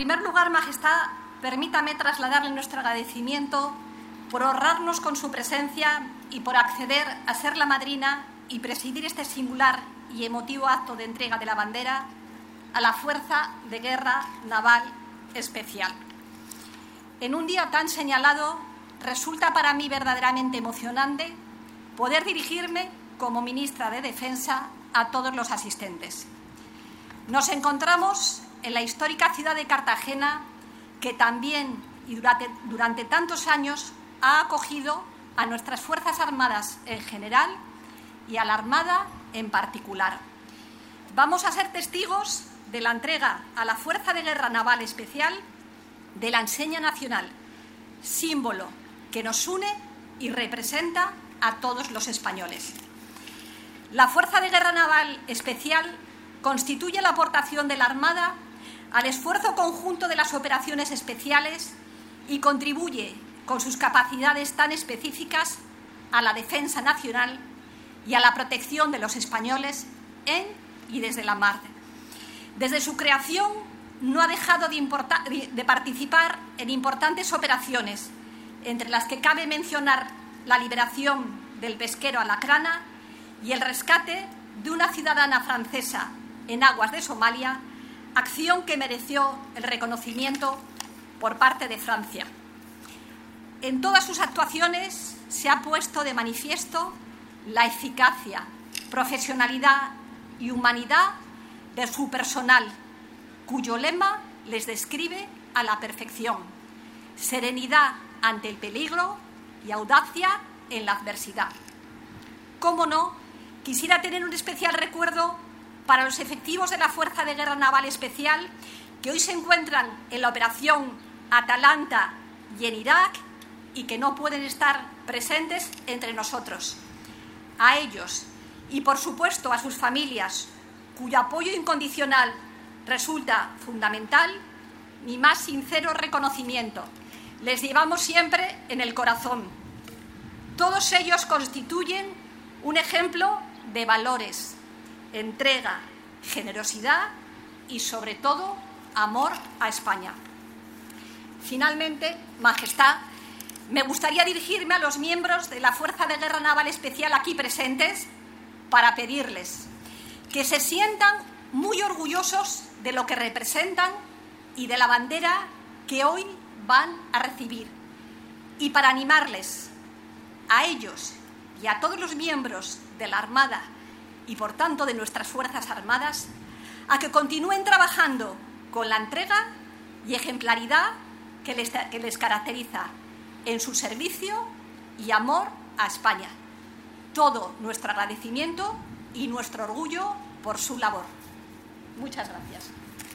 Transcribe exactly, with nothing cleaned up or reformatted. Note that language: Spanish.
primer lugar, Majestad, permítame trasladarle nuestro agradecimiento por honrarnos con su presencia y por acceder a ser la madrina y presidir este singular y emotivo acto de entrega de la bandera a la Fuerza de Guerra Naval Especial. En un día tan señalado, resulta para mí verdaderamente emocionante poder dirigirme como ministra de Defensa a todos los asistentes. Nos encontramos en la histórica ciudad de Cartagena, que también y durante, durante tantos años ha acogido a nuestras Fuerzas Armadas en general y a la Armada en particular. Vamos a ser testigos de la entrega a la Fuerza de Guerra Naval Especial de la enseña nacional, símbolo que nos une y representa a todos los españoles. La Fuerza de Guerra Naval Especial constituye la aportación de la Armada al esfuerzo conjunto de las operaciones especiales y contribuye con sus capacidades tan específicas a la defensa nacional y a la protección de los españoles en y desde la mar. Desde su creación no ha dejado de, importa- de participar en importantes operaciones, entre las que cabe mencionar la liberación del pesquero Alacrana y el rescate de una ciudadana francesa en aguas de Somalia, acción que mereció el reconocimiento por parte de Francia. En todas sus actuaciones se ha puesto de manifiesto la eficacia, profesionalidad y humanidad de su personal, cuyo lema les describe a la perfección: serenidad ante el peligro y audacia en la adversidad. Cómo no, quisiera tener un especial recuerdo para los efectivos de la Fuerza de Guerra Naval Especial que hoy se encuentran en la operación Atalanta y en Irak y que no pueden estar presentes entre nosotros. A ellos y, por supuesto, a sus familias, cuyo apoyo incondicional resulta fundamental, mi más sincero reconocimiento. Les llevamos siempre en el corazón. Todos ellos constituyen un ejemplo de valores, entrega, generosidad y, sobre todo, amor a España. Finalmente, Majestad, me gustaría dirigirme a los miembros de la Fuerza de Guerra Naval Especial aquí presentes para pedirles que se sientan muy orgullosos de lo que representan y de la bandera que hoy van a recibir, y para animarles a ellos y a todos los miembros de la Armada y, por tanto, de nuestras Fuerzas Armadas, a que continúen trabajando con la entrega y ejemplaridad que les, que les caracteriza en su servicio y amor a España. Todo nuestro agradecimiento y nuestro orgullo por su labor. Muchas gracias.